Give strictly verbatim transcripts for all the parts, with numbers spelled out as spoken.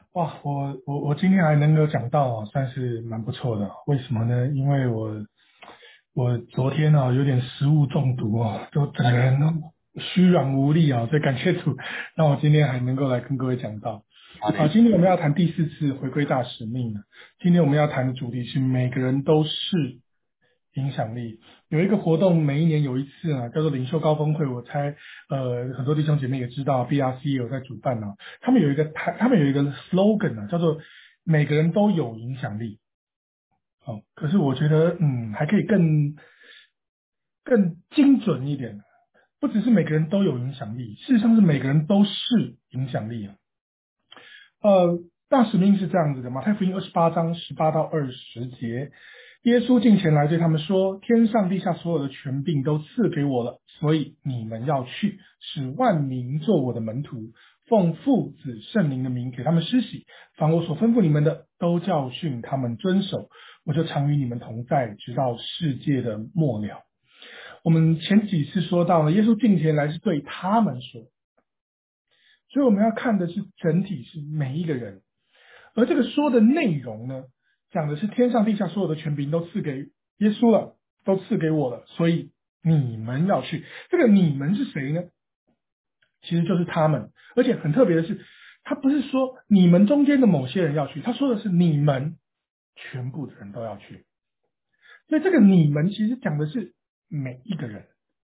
哇，我我我今天还能够讲到哦，算是蛮不错的。为什么呢？因为我我昨天啊有点食物中毒哦，就整个人都虚软无力啊，所以感谢主，让我今天还能够来跟各位讲到。啊， 好嘞。 今天我们要谈第四次回归大使命了。今天我们要谈的主题是每个人都是影响力。有一个活动，每一年有一次啊，叫做领袖高峰会。我猜，呃，很多弟兄姐妹也知道，B R C 也有在主办呢、他们有一个台，他们有一个 slogan 啊，叫做“每个人都有影响力”。哦，可是我觉得，嗯，还可以更更精准一点，不只是每个人都有影响力，事实上是每个人都是影响力啊。呃，大使命是这样子的，马太福音二十八章十八到二十节，耶稣近前来对他们说：天上地下所有的权柄都赐给我了，所以你们要去，使万民做我的门徒，奉父子圣灵的名给他们施洗，凡我所吩咐你们的，都教训他们遵守，我就常与你们同在，直到世界的末了。我们前几次说到了，耶稣近前来是对他们说，所以我们要看的是整体，是每一个人。而这个说的内容呢，讲的是天上地下所有的权柄都赐给耶稣了，都赐给我了，所以你们要去。这个你们是谁呢？其实就是他们。而且很特别的是，他不是说你们中间的某些人要去，他说的是你们全部的人都要去。所以这个你们其实讲的是每一个人，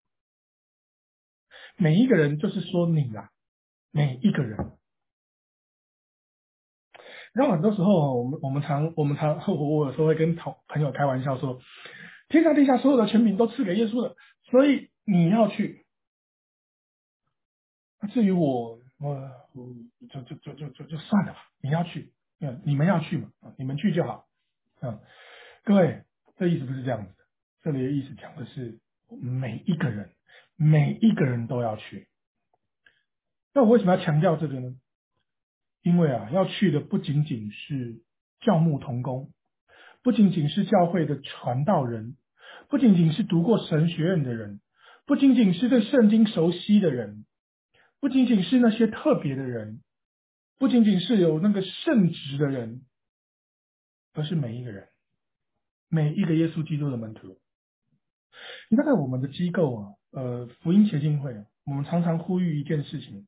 每一个人就是说你啦，每一个人。然后很多时候，我们我们常我们常我有时候会跟同朋友开玩笑说，天上地下所有的权柄都赐给耶稣了，所以你要去。至于我，我我就就就就就就算了吧，你要去，嗯，你们要去嘛，你们去就好。嗯，各位，这意思不是这样子的，这里的意思讲的是每一个人，每一个人都要去。那我为什么要强调这个呢？因为啊，要去的不仅仅是教牧同工，不仅仅是教会的传道人，不仅仅是读过神学院的人，不仅仅是对圣经熟悉的人，不仅仅是那些特别的人，不仅仅是有那个圣职的人，而是每一个人，每一个耶稣基督的门徒。你看，在我们的机构啊，呃，福音协进会啊，我们常常呼吁一件事情，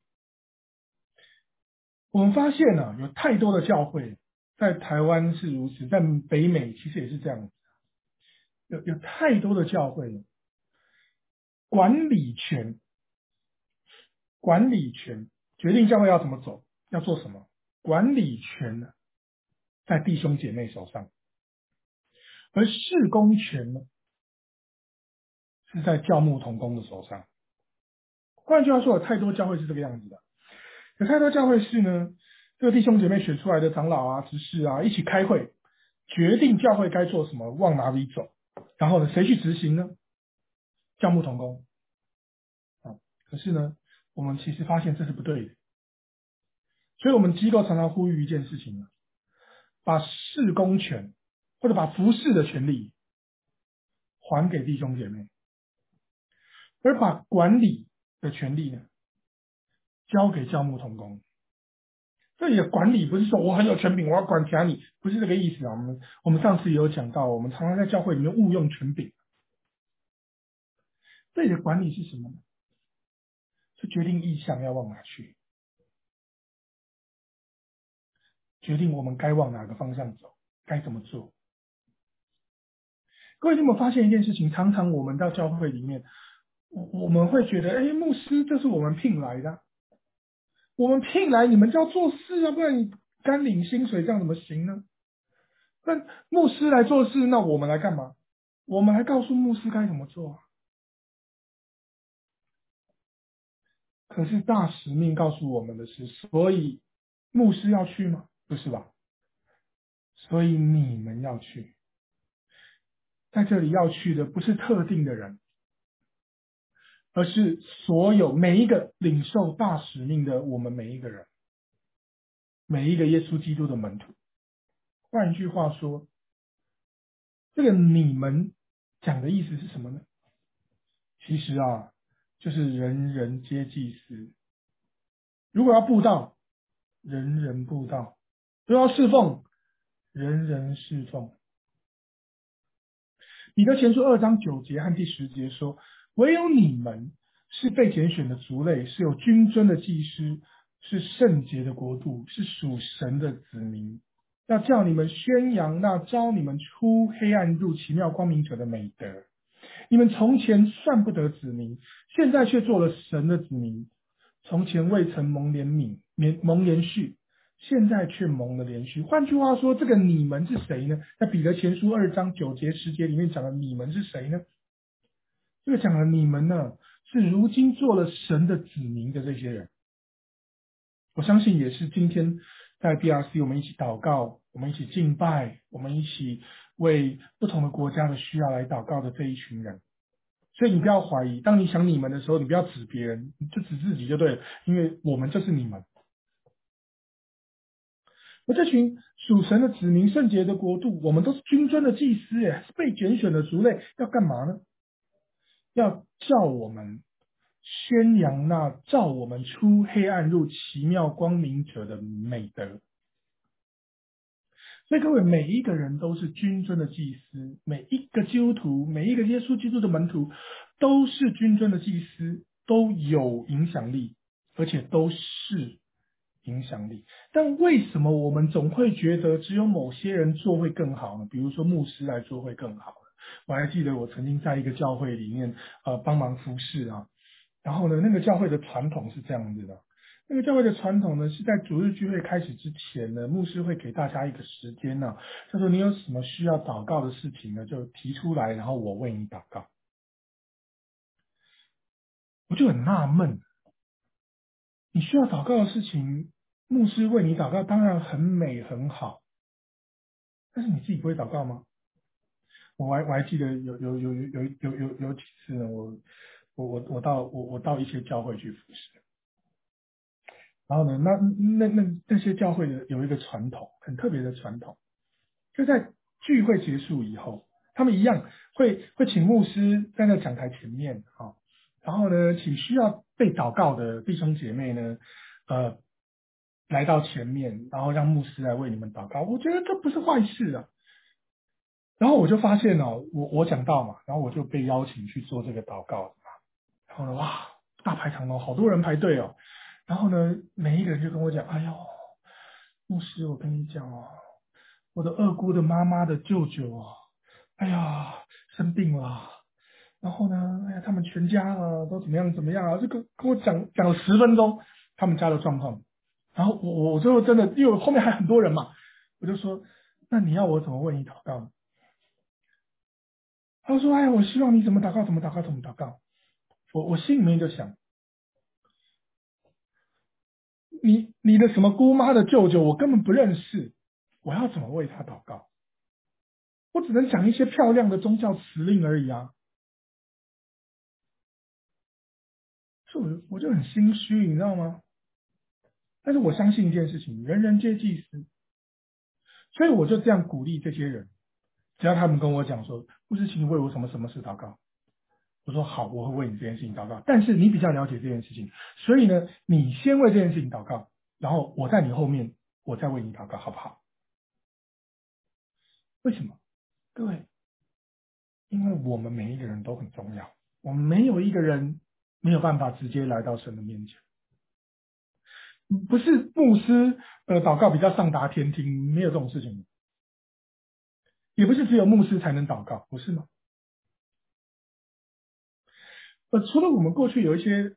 我们发现呢、啊，有太多的教会在台湾是如此，在北美其实也是这样子，有有太多的教会管理权管理权决定教会要怎么走，要做什么。管理权呢，在弟兄姐妹手上，而事工权呢，是在教牧同工的手上。换句话说，有太多教会是这个样子的，有太多教会是呢，这个弟兄姐妹选出来的长老啊、执事啊，一起开会，决定教会该做什么，往哪里走，然后呢，谁去执行呢？教牧同工啊。可是呢，我们其实发现这是不对的，所以我们机构常常呼吁一件事情啊，把事工权或者把服侍的权利还给弟兄姐妹，而把管理的权利呢交给教牧同工。这里的管理不是说我很有权柄，我要管辖你，不是这个意思啊。我们我们上次也有讲到，我们常常在教会里面误用权柄。这里的管理是什么呢？是决定意向要往哪去，决定我们该往哪个方向走，该怎么做。各位，你有没有发现一件事情？常常我们到教会里面，我我们会觉得，哎，牧师这是我们聘来的，我们聘来你们就要做事啊，不然你干领薪水，这样怎么行呢？那牧师来做事，那我们来干嘛？我们来告诉牧师该怎么做啊。可是大使命告诉我们的是，所以牧师要去吗？不是吧？所以你们要去，在这里要去的不是特定的人，而是所有每一个领受大使命的我们每一个人，每一个耶稣基督的门徒。换一句话说，这个你们讲的意思是什么呢？其实啊，就是人人皆祭司。如果要布道， 人人布道，都要侍奉，人人侍奉。彼得前书二章九节和第十节说：唯有你们是被拣选的族类，是有君尊的祭司，是圣洁的国度，是属神的子民。要叫你们宣扬那招你们出黑暗入奇妙光明者的美德。你们从前算不得子民，现在却做了神的子民。从前未曾蒙怜悯，蒙连续，现在却蒙了连续。换句话说，这个你们是谁呢？在彼得前书二章九节十节里面讲的你们是谁呢？这个讲的你们呢，是如今做了神的子民的这些人。我相信也是今天在 B R C 我们一起祷告，我们一起敬拜，我们一起为不同的国家的需要来祷告的这一群人。所以你不要怀疑，当你想你们的时候，你不要指别人，你就指自己就对了，因为我们就是你们。而这群属神的子民、圣洁的国度，我们都是君尊的祭司，耶，是被拣选的族类，要干嘛呢？要叫我们宣扬那照我们出黑暗入奇妙光明者的美德。所以各位，每一个人都是君尊的祭司，每一个基督徒，每一个耶稣基督的门徒，都是君尊的祭司，都有影响力，而且都是影响力。但为什么我们总会觉得只有某些人做会更好呢？比如说牧师来做会更好。我还记得我曾经在一个教会里面呃帮忙服侍啊，然后呢，那个教会的传统是这样子的。那个教会的传统呢，是在主日聚会开始之前呢，牧师会给大家一个时间呢、啊，他说你有什么需要祷告的事情呢，就提出来，然后我为你祷告。我就很纳闷，你需要祷告的事情，牧师为你祷告，当然很美很好，但是你自己不会祷告吗？我还我还记得有有有有有有有有几次呢，我我我我到我我到一些教会去服侍。然后呢，那那那那些教会的有一个传统，很特别的传统，就在聚会结束以后，他们一样会会请牧师在那讲台前面啊、哦，然后呢，请需要被祷告的弟兄姐妹呢，呃，来到前面，然后让牧师来为你们祷告。我觉得这不是坏事啊。然后我就发现哦，我我讲到嘛，然后我就被邀请去做这个祷告。然后呢，哇，大排长龙，好多人排队哦。然后呢，每一个人就跟我讲：“哎呦，牧师，我跟你讲哦，我的二姑的妈妈的舅舅哦，哎呀，生病了。然后呢，哎呀，他们全家啊都怎么样怎么样啊，就跟跟我讲讲了十分钟他们家的状况。然后我我最后真的，因为后面还很多人嘛，我就说：那你要我怎么为你祷告呢？他说：哎呀，我希望你怎么祷告，怎么祷告，怎么祷告。我我心里面就想。”你你的什么姑妈的舅舅，我根本不认识，我要怎么为他祷告？我只能讲一些漂亮的宗教辞令而已啊，所以我我就很心虚，你知道吗？但是我相信一件事情，人人皆祭司，所以我就这样鼓励这些人，只要他们跟我讲说，牧师，请你为我什么什么事祷告，我说好，我会为你这件事情祷告。但是你比较了解这件事情，所以呢，你先为这件事情祷告，然后我在你后面，我再为你祷告，好不好？为什么？各位，因为我们每一个人都很重要，我们没有一个人没有办法直接来到神的面前。不是牧师呃祷告比较上达天听，没有这种事情，也不是只有牧师才能祷告，不是吗？呃，除了我们过去有一些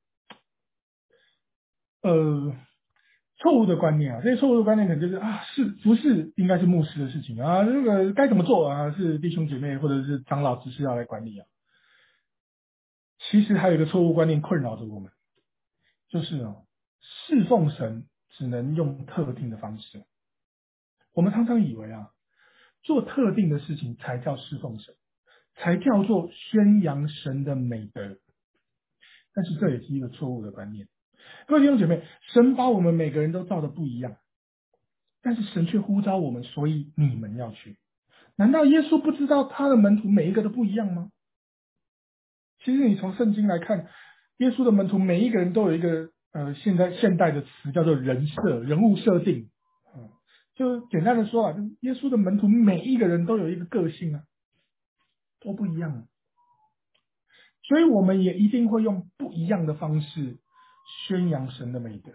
呃错误的观念啊，这些错误的观念可能就是啊，是不是应该是牧师的事情啊？这个该怎么做啊？是弟兄姐妹或者是长老执事要来管理啊？其实还有一个错误观念困扰着我们，就是哦，侍奉神只能用特定的方式。我们常常以为啊，做特定的事情才叫侍奉神，才叫做宣扬神的美德。但是这也是一个错误的观念。各位弟兄姐妹，神把我们每个人都造的不一样，但是神却呼召我们，所以你们要去。难道耶稣不知道他的门徒每一个都不一样吗？其实你从圣经来看，耶稣的门徒每一个人都有一个呃，现在现代的词叫做人设、人物设定。嗯，就简单的说啊，就耶稣的门徒每一个人都有一个个性啊，都不一样啊，所以我们也一定会用不一样的方式宣扬神的美德。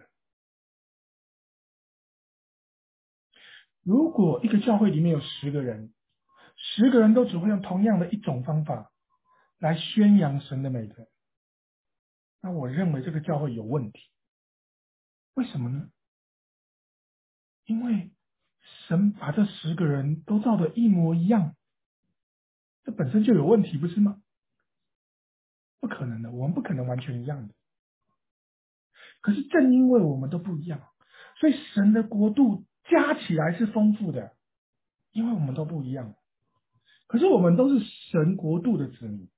如果一个教会里面有十个人，十个人都只会用同样的一种方法来宣扬神的美德，那我认为这个教会有问题。为什么呢？因为神把这十个人都造得一模一样，这本身就有问题，不是吗？不可能的，我们不可能完全一样的。可是正因为我们都不一样，所以神的国度加起来是丰富的，因为我们都不一样。可是我们都是神国度的子民，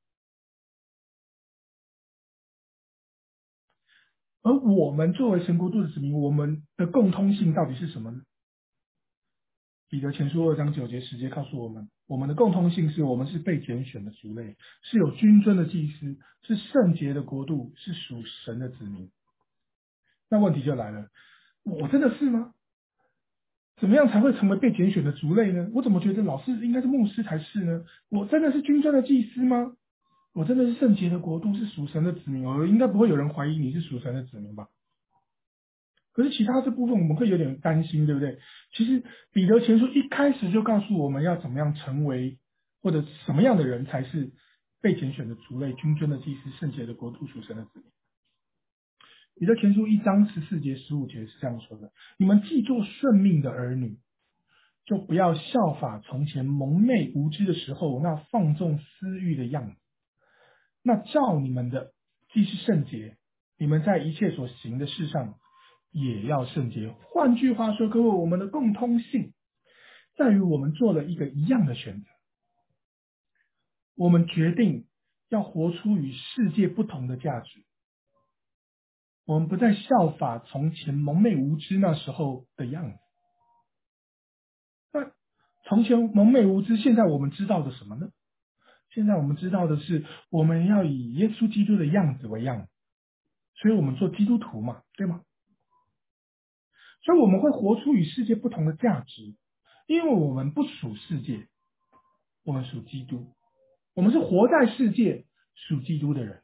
而我们作为神国度的子民，我们的共通性到底是什么呢？彼得前书二章九节十节告诉我们，我们的共通性是我们是被拣选的族类，是有君尊的祭司，是圣洁的国度，是属神的子民。那问题就来了，我真的是吗？怎么样才会成为被拣选的族类呢？我怎么觉得老师应该是牧师才是呢？我真的是君尊的祭司吗？我真的是圣洁的国度，是属神的子民哦，应该不会有人怀疑你是属神的子民吧？可是其他这部分我们会有点担心，对不对？其实彼得前书一开始就告诉我们要怎么样成为，或者什么样的人才是被拣选的族类、君尊的祭司、圣洁的国度、属神的子民。彼得前书一章十四节、十五节是这样说的：你们既做顺命的儿女，就不要效法从前蒙昧无知的时候那放纵私欲的样子。那照你们的既是圣洁，你们在一切所行的事上也要圣洁。换句话说，各位，我们的共通性在于我们做了一个一样的选择，我们决定要活出与世界不同的价值。我们不再效法从前蒙昧无知那时候的样子。那从前蒙昧无知，现在我们知道的什么呢？现在我们知道的是，我们要以耶稣基督的样子为样子，所以我们做基督徒嘛，对吗？所以我们会活出与世界不同的价值，因为我们不属世界，我们属基督，我们是活在世界属基督的人。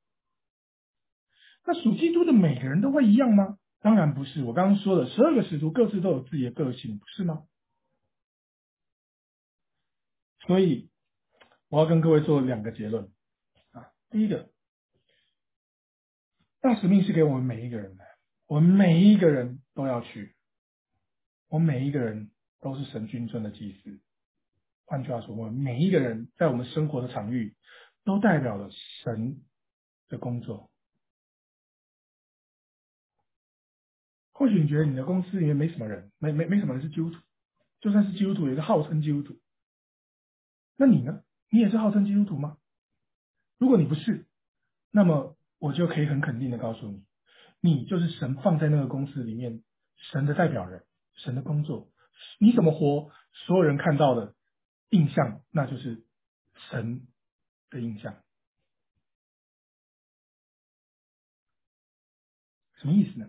那属基督的每个人都会一样吗？当然不是。我刚刚说了，十二个使徒各自都有自己的个性，不是吗？所以我要跟各位做两个结论啊。第一个，大使命是给我们每一个人的，我们每一个人都要去，我们每一个人都是神君尊的祭司。换句话说，我们每一个人在我们生活的场域，都代表了神的工作。或许你觉得你的公司里面没什么人，没没没什么人是基督徒，就算是基督徒，也是号称基督徒。那你呢？你也是号称基督徒吗？如果你不是，那么我就可以很肯定的告诉你，你就是神放在那个公司里面神的代表人，神的工作。你怎么活，所有人看到的印象，那就是神的印象。什么意思呢？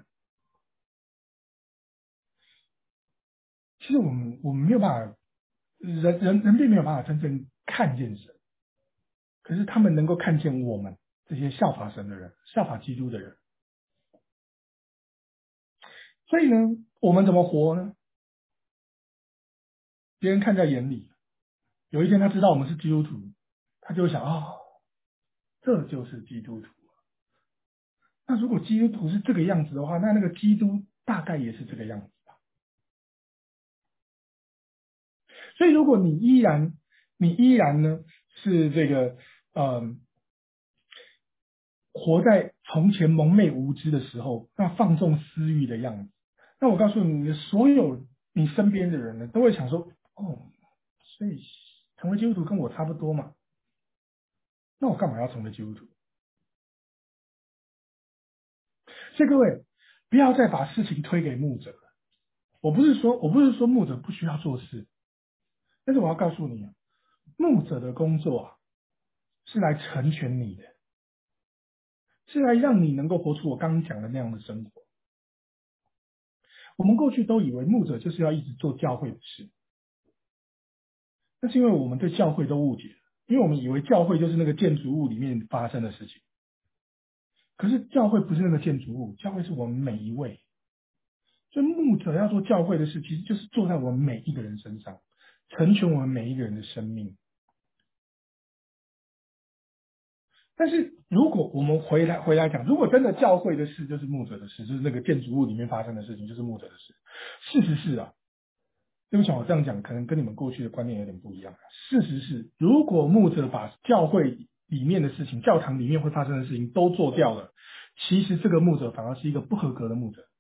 其实我们我们没有办法，人人人并没有办法真正看见神，可是他们能够看见我们这些效法神的人，效法基督的人。所以呢，我们怎么活呢？别人看在眼里，有一天他知道我们是基督徒，他就会想哦，这就是基督徒。那如果基督徒是这个样子的话，那那个基督大概也是这个样子吧。所以如果你依然你依然呢是这个嗯。活在从前蒙昧无知的时候，那放纵私欲的样子，那我告诉你，所有你身边的人呢，都会想说：哦，所以成为基督徒跟我差不多嘛，那我干嘛要成为基督徒？所以各位，不要再把事情推给牧者了。我不是说，我不是说牧者不需要做事，但是我要告诉你，牧者的工作啊，是来成全你的， 是来让你能够活出我刚刚讲的那样的生活。我们过去都以为牧者就是要一直做教会的事，那是因为我们对教会都误解了，因为我们以为教会就是那个建筑物里面发生的事情。可是教会不是那个建筑物，教会是我们每一位。所以牧者要做教会的事，其实就是做在我们每一个人身上，成全我们每一个人的生命。但是如果我们回来回来讲，如果真的教会的事就是牧者的事，就是那个建筑物里面发生的事情就是牧者的事，事实是啊，对不起，我这样讲可能跟你们过去的观念有点不一样。事实是，如果牧者把教会里面的事情、教堂里面会发生的事情都做掉了，其实这个牧者反而是一个不合格的牧者。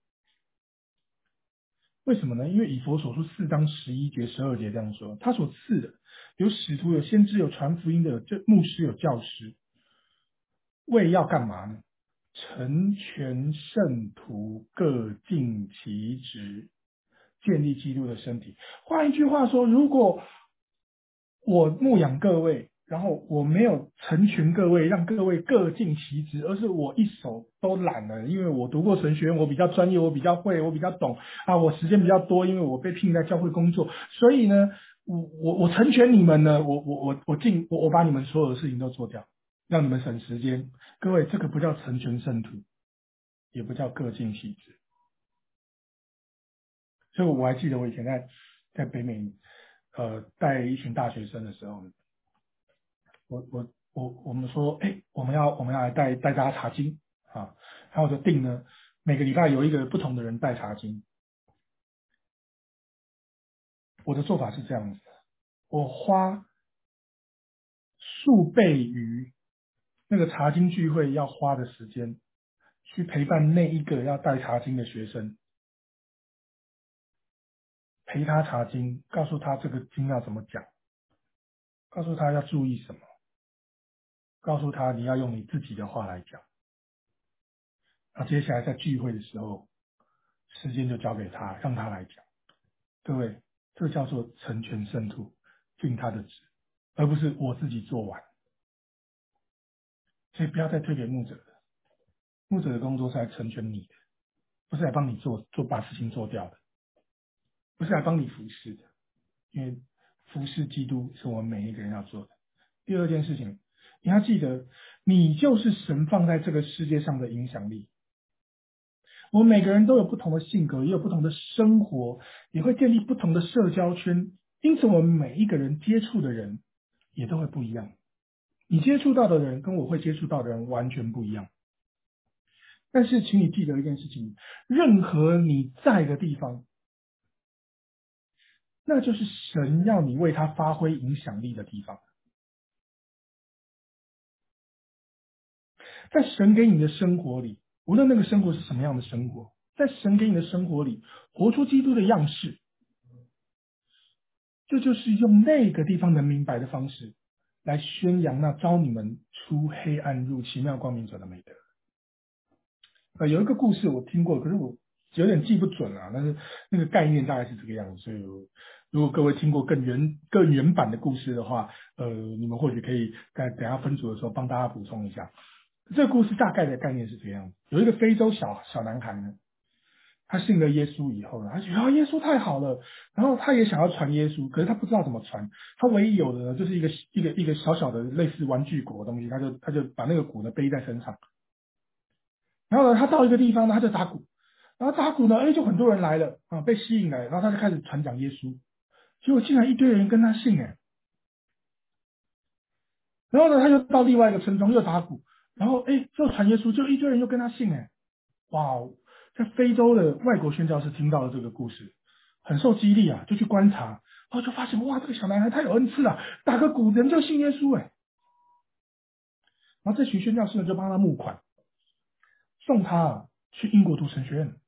为什么呢？因为以佛所书四章十一节、十二节这样说，他所赐的有使徒、有先知、有传福音的、有牧师、有教师，为要干嘛呢？成全圣徒，各尽其职，建立基督的身体。换一句话说，如果我牧养各位，然后我没有成全各位，让各位各尽其职，而是我一手都揽了，因为我读过神学院，我比较专业，我比较会，我比较懂啊，我时间比较多，因为我被聘在教会工作，所以呢，我我我成全你们呢，我我我我尽我我把你们所有的事情都做掉，让你们省时间。各位，这个不叫成全圣徒，也不叫各尽其职。所以我还记得我以前在在北美呃带一群大学生的时候，我我我我们说，哎，我们要我们要来带带大家查经啊，然后就定呢，每个礼拜有一个不同的人带查经。我的做法是这样子的，我花数倍于那个查经聚会要花的时间，去陪伴那一个要带查经的学生，陪他查经，告诉他这个经要怎么讲，告诉他要注意什么，告诉他你要用你自己的话来讲。那接下来在聚会的时候，时间就交给他，让他来讲。各位，这叫做成全圣徒，尽他的职，而不是我自己做完。所以不要再推给牧者了，牧者的工作是来成全你的，不是来帮你做做把事情做掉的，不是来帮你服侍的，因为服侍基督是我们每一个人要做的。第二件事情，你要记得，你就是神放在这个世界上的影响力。我们每个人都有不同的性格，也有不同的生活，也会建立不同的社交圈，因此我们每一个人接触的人也都会不一样。你接触到的人跟我会接触到的人完全不一样。但是请你记得一件事情，任何你在的地方，那就是神要你为他发挥影响力的地方。在神给你的生活里，无论那个生活是什么样的生活，在神给你的生活里，活出基督的样式，这就是用那个地方能明白的方式，来宣扬那招你们出黑暗入奇妙光明者的美德。呃，有一个故事我听过，可是我有点记不准啊，但是那个概念大概是这个样子。所以我，如果各位听过更原更原版的故事的话，呃，你们或许可以在等下分组的时候帮大家补充一下。这个故事大概的概念是这个样子：有一个非洲小小男孩呢，他信了耶稣以后呢，他觉得啊耶稣太好了，然后他也想要传耶稣，可是他不知道怎么传，他唯一有的呢就是一个一个一个小小的类似玩具鼓的东西，他就他就把那个鼓呢背在身上，然后呢他到一个地方呢他就打鼓，然后打鼓呢，哎就很多人来了啊，被吸引来，然后他就开始传讲耶稣，结果竟然一堆人跟他信哎，然后呢他又到另外一个村庄又打鼓，然后哎又传耶稣，就一堆人又跟他信哎，哇哦，在非洲的外国宣教士听到了这个故事，很受激励啊，就去观察，然后就发现哇，这个小男孩太有恩赐了，打个鼓人就信耶稣哎。然后这群宣教士呢就帮他募款，送他啊去英国读神学院。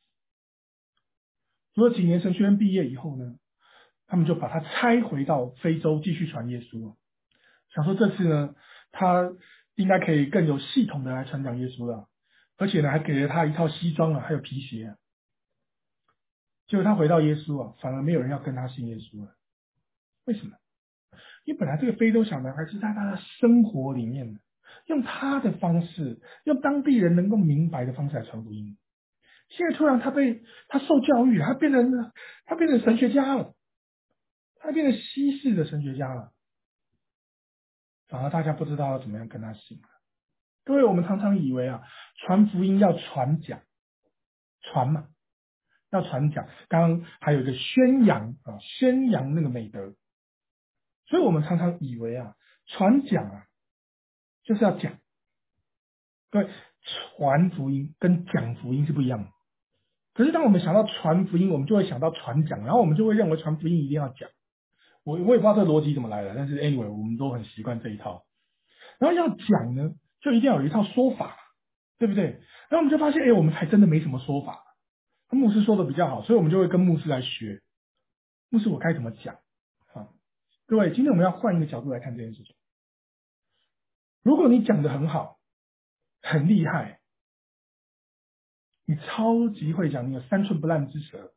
读了几年神学院毕业以后呢，他们就把他拆回到非洲继续传耶稣，想说这次呢，他应该可以更有系统的来传讲耶稣了，而且呢还给了他一套西装啊，还有皮鞋啊。结果他回到耶稣啊，反而没有人要跟他信耶稣了。为什么？因为本来这个非洲小男孩是在他的生活里面的， 用他的方式，用当地人能够明白的方式来传福音。现在突然他被他受教育，他变成他变成神学家了，他变成西式的神学家了，反而大家不知道要怎么样跟他行。各位，我们常常以为啊，传福音要传讲，传嘛，要传讲。刚刚还有一个宣扬啊，宣扬那个美德。所以我们常常以为啊，传讲啊，就是要讲。对，传福音跟讲福音是不一样的。可是当我们想到传福音，我们就会想到传讲，然后我们就会认为传福音一定要讲。我我也不知道这个逻辑怎么来的，但是 anyway 我们都很习惯这一套。然后要讲呢，就一定要有一套说法，对不对？然后我们就发现，哎，我们还真的没什么说法。牧师说的比较好，所以我们就会跟牧师来学。牧师，我该怎么讲？啊，各位，今天我们要换一个角度来看这件事情。如果你讲的很好，很厉害，你超级会讲，你有三寸不烂之舌，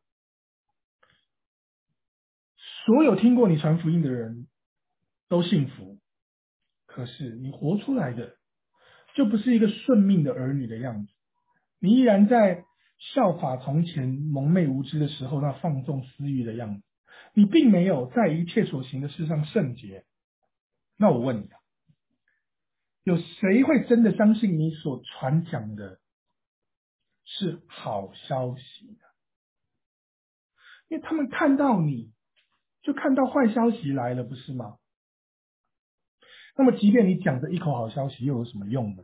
所有听过你传福音的人都信服。可是你活出来的就不是一个顺命的儿女的样子，你依然在效法从前蒙昧无知的时候那放纵私欲的样子，你并没有在一切所行的事上圣洁。那我问你啊，有谁会真的相信你所传讲的是好消息呢？因为他们看到你就看到坏消息来了，不是吗？那么即便你讲着一口好消息，又有什么用呢？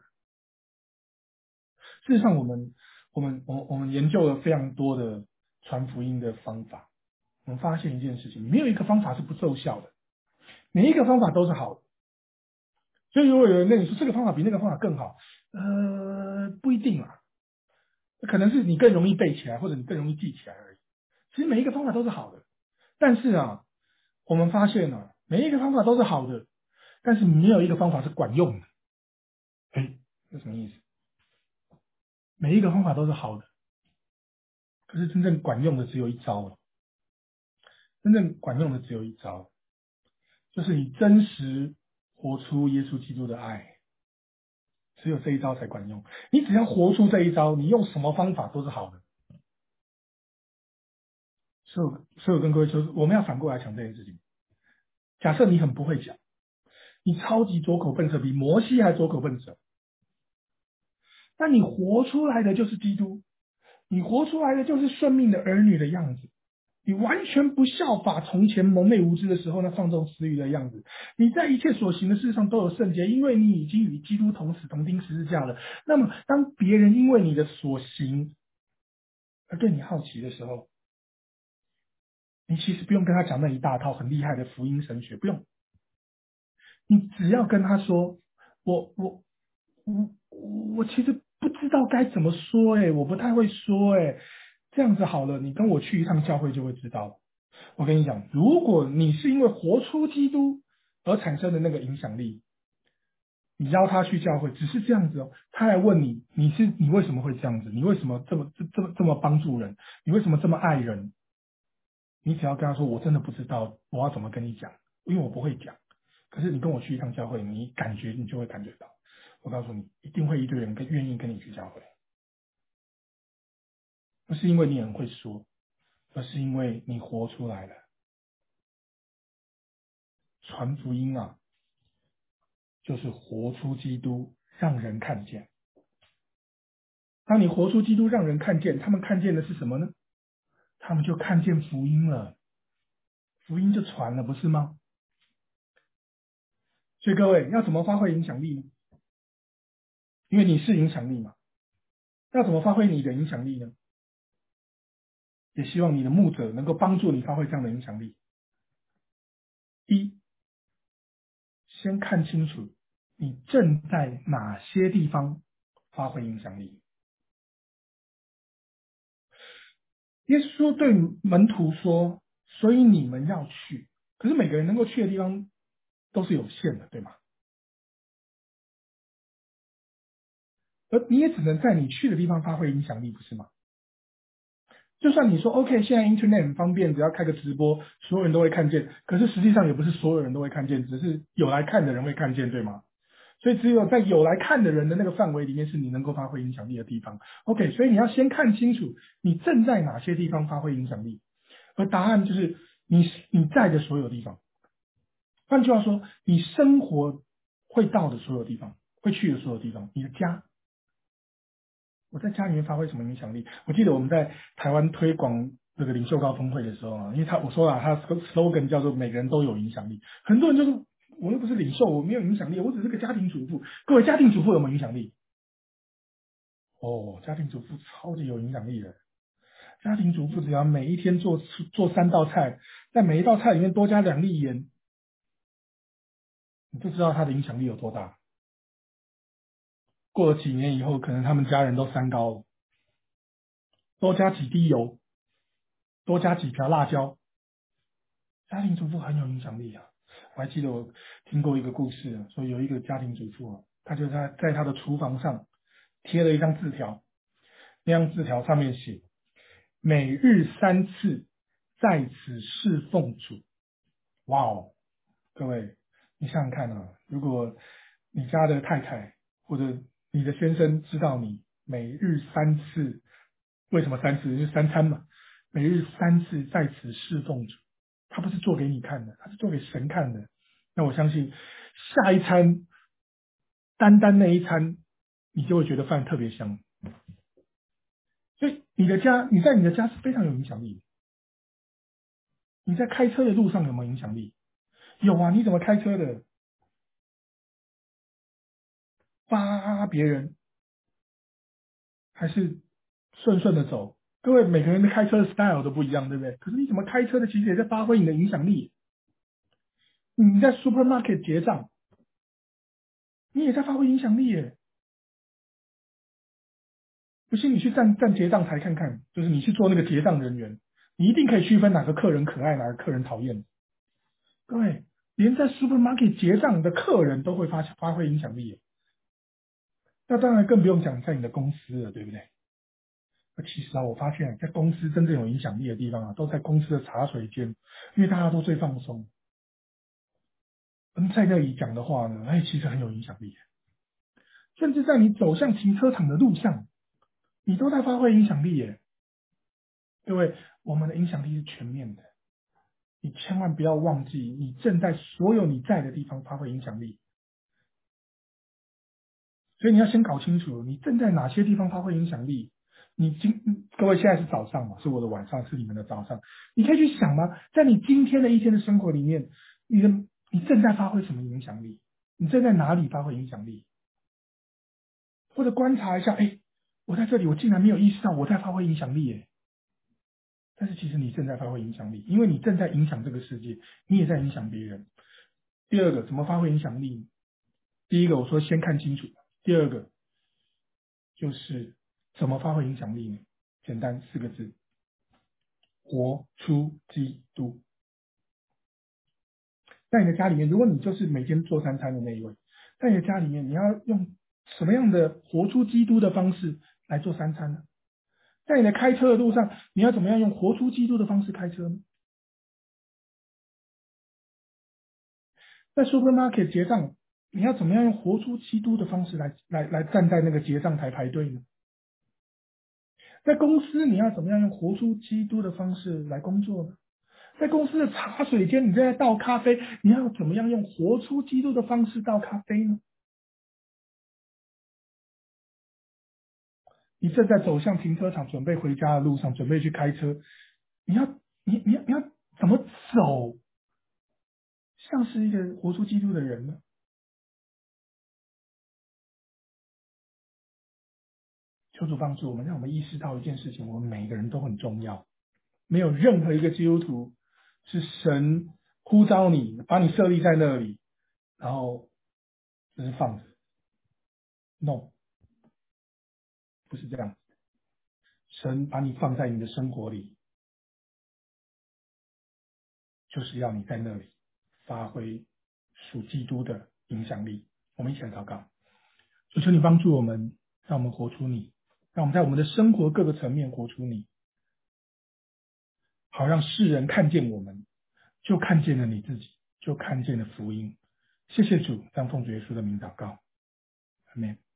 事实上，我们我们我我们研究了非常多的传福音的方法，我们发现一件事情，没有一个方法是不奏效的，每一个方法都是好的。所以如果有人跟你说这个方法比那个方法更好，呃，不一定啊，可能是你更容易背起来，或者你更容易记起来而已。其实每一个方法都是好的，但是啊，我们发现啊，每一个方法都是好的，但是没有一个方法是管用的。哎，这什么意思？每一个方法都是好的，可是真正管用的只有一招了。真正管用的只有一招，就是你真实活出耶稣基督的爱，只有这一招才管用。你只要活出这一招，你用什么方法都是好的。所以，所以我跟各位说，我们要反过来想这件事情。假设你很不会讲，你超级拙口笨舌，比摩西还拙口笨舌，那你活出来的就是基督，你活出来的就是顺命的儿女的样子。你完全不效法从前蒙昧无知的时候那放纵私欲的样子。你在一切所行的事上都有圣洁，因为你已经与基督同死同钉十字架了。那么，当别人因为你的所行而对你好奇的时候，你其实不用跟他讲那一大套很厉害的福音神学，不用。你只要跟他说，我我我我其实不知道该怎么说，哎，我不太会说，哎，这样子好了，你跟我去一趟教会就会知道了。我跟你讲，如果你是因为活出基督而产生的那个影响力，你邀他去教会，只是这样子哦，他来问你，你是你为什么会这样子？你为什么这么这这么这么帮助人？你为什么这么爱人？你只要跟他说，我真的不知道我要怎么跟你讲，因为我不会讲。可是你跟我去一趟教会，你感觉你就会感觉到，我告诉你，一定会一堆人跟愿意跟你去教会，不是因为你很会说，而是因为你活出来了。传福音啊，就是活出基督，让人看见。当你活出基督，让人看见，他们看见的是什么呢？他们就看见福音了，福音就传了，不是吗？所以各位要怎么发挥影响力呢？因为你是影响力嘛，要怎么发挥你的影响力呢？也希望你的牧者能够帮助你发挥这样的影响力。一，先看清楚你正在哪些地方发挥影响力。耶稣对门徒说：“所以你们要去。”可是每个人能够去的地方都是有限的，对吗？而你也只能在你去的地方发挥影响力，不是吗？就算你说 OK，现在 Internet 很方便，只要开个直播，所有人都会看见。可是实际上也不是所有人都会看见，只是有来看的人会看见，对吗？ 所以只有在有来看的人的那个范围里面，是你能够发挥影响力的地方。OK，所以你要先看清楚你正在哪些地方发挥影响力，而答案就是你你在的所有地方。换句话说，你生活会到的所有地方，会去的所有地方，你的家。我在家里面发挥什么影响力？我记得我们在台湾推广这个领袖高峰会的时候啊，因为他我说了，他 slogan 叫做每个人都有影响力。很多人就说我又不是领袖，我没有影响力，我只是个家庭主妇。各位，家庭主妇有没有影响力？哦，家庭主妇超级有影响力的。家庭主妇只要每一天做做三道菜，在每一道菜里面多加两粒盐，你就知道他的影响力有多大。过了几年以后，可能他们家人都三高了，多加几滴油，多加几条辣椒，家庭主妇很有影响力啊！我还记得我听过一个故事啊，说有一个家庭主妇啊，她就在在她的厨房上贴了一张字条，那张字条上面写：每日三次在此侍奉主。哇哦，各位，你想想看啊，如果你家的太太或者你的先生知道你每日三次，为什么三次？因为三餐嘛，每日三次在此侍奉主，他不是做给你看的，他是做给神看的。那我相信下一餐，单单那一餐，你就会觉得饭特别香。所以你的家，你在你的家是非常有影响力的。你在开车的路上有没有影响力？有啊，你怎么开车的？扒别人还是顺顺的走？各位每个人的开车的 style 都不一样，对不对？可是你怎么开车的，其实也在发挥你的影响力。你在 supermarket 结账，你也在发挥影响力耶。不信你去站站结账台看看，就是你去做那个结账人员，你一定可以区分哪个客人可爱，哪个客人讨厌。各位，连在 supermarket 结账的客人都会发发挥影响力耶，那当然更不用讲在你的公司了，对不对？那其实啊，我发现，在公司真正有影响力的地方啊，都在公司的茶水间，因为大家都最放松。嗯，在那里讲的话呢，哎，其实很有影响力。甚至在你走向停车场的路上，你都在发挥影响力耶。各位，我们的影响力是全面的，你千万不要忘记，你正在所有你在的地方发挥影响力。所以你要先搞清楚，你正在哪些地方发挥影响力。你今各位现在是早上嘛，是我的晚上，是你们的早上。你可以去想吗？在你今天的一天的生活里面，你的你正在发挥什么影响力？你正在哪里发挥影响力？或者观察一下，哎，我在这里，我竟然没有意识到我在发挥影响力耶。但是其实你正在发挥影响力，因为你正在影响这个世界，你也在影响别人。第二个，怎么发挥影响力？第一个我说先看清楚，第二个就是怎么发挥影响力呢？简单四个字：活出基督。在你的家里面，如果你就是每天做三餐的那一位，在你的家里面，你要用什么样的活出基督的方式来做三餐呢？在你的开车的路上，你要怎么样用活出基督的方式开车呢？在 supermarket 结账，你要怎么样用活出基督的方式来来来站在那个结账台排队呢？在公司，你要怎么样用活出基督的方式来工作呢？在公司的茶水间，你正在倒咖啡，你要怎么样用活出基督的方式倒咖啡呢？你正在走向停车场，准备回家的路上，准备去开车，你要你你要你要怎么走，像是一个活出基督的人呢？求主帮助我们，让我们意识到一件事情：我们每个人都很重要，没有任何一个基督徒是神呼召你，把你设立在那里，然后只是放着。No，不是这样。神把你放在你的生活里，就是要你在那里发挥属基督的影响力。我们一起来祷告，求求你帮助我们，让我们活出你，让我们在我们的生活各个层面活出你，好让世人看见我们，就看见了你自己，就看见了福音。谢谢主，让奉主耶稣的名祷告。 阿门。